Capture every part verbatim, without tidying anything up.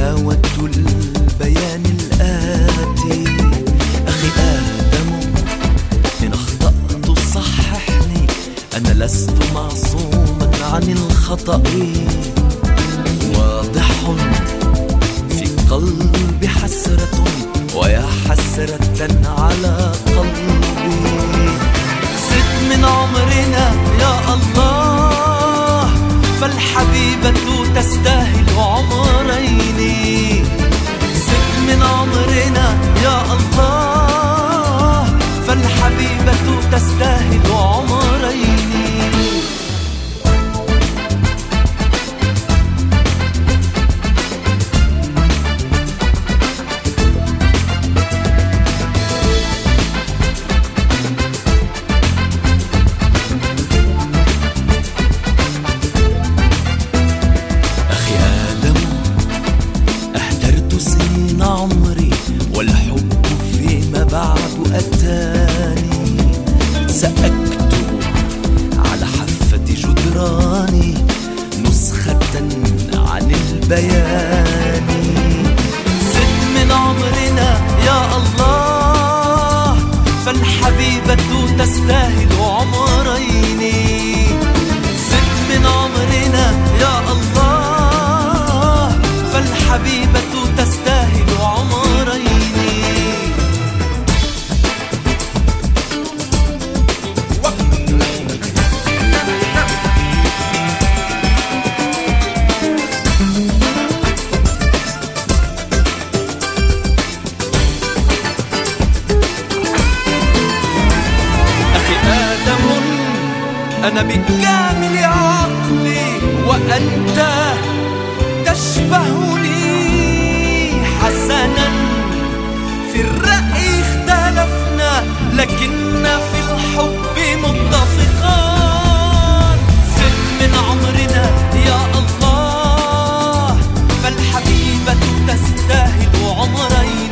حاولت البيان الآتي: أخي آدم إن أخطأت صححني، أنا لست معصوما عن الخطأ. واضح في قلبي حسرة، ويا حسرة على قلبي. زد من عمرنا يا الله، فالحبيبة تستاهل عمرين. زد من عمرنا يا الله، فالحبيبة تستاهل عمرين. عمري والحب فيما بعد أتاني، سأكتب على حافة جدراني نسخة عن البيان. زد من عمرنا يا الله، فالحبيبة تستاهل عمرين. زد من عمرنا يا الله، فالحبيبة تستاهل عمرين. أخي آدم أنا بكامل عقلي، وأنت تشبهني. حسنا في الرأي اختلفنا، لكن في الحب متفقان. زد من عمرنا يا الله، فالحبيبة تستاهل عمرين.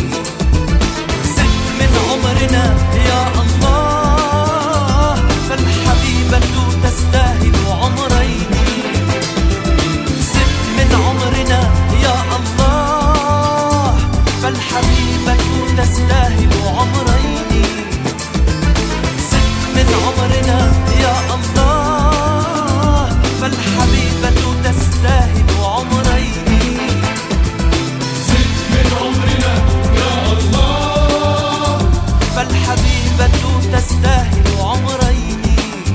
زد من عمرنا يا الله، فالحبيبة تستاهل عمرين. زد من عمرنا يا الله، فالحبيبة تستاهل عمرين. زد من عمرنا يا الله، فالحبيبة تستاهل عمرين. زد من عمرنا يا الله، فالحبيبة تستاهل عمرين.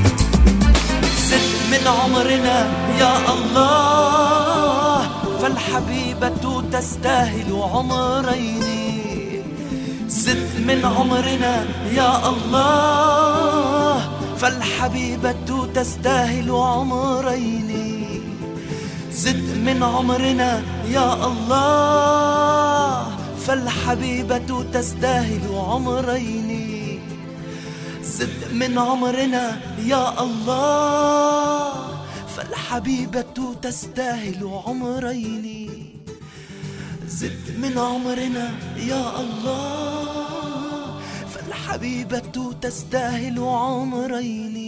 زد من عمرنا يا الله، فالحبيبة تستاهل عمرين. زد من عمرنا يا الله، فالحبيبة تستاهل عمرين. زد من عمرنا يا الله، فالحبيبة تستاهل عمرين. زد من عمرنا يا الله، فالحبيبة تستاهل عمرين. زد من عمرنا يا الله، فالحبيبة تستاهل عمرين.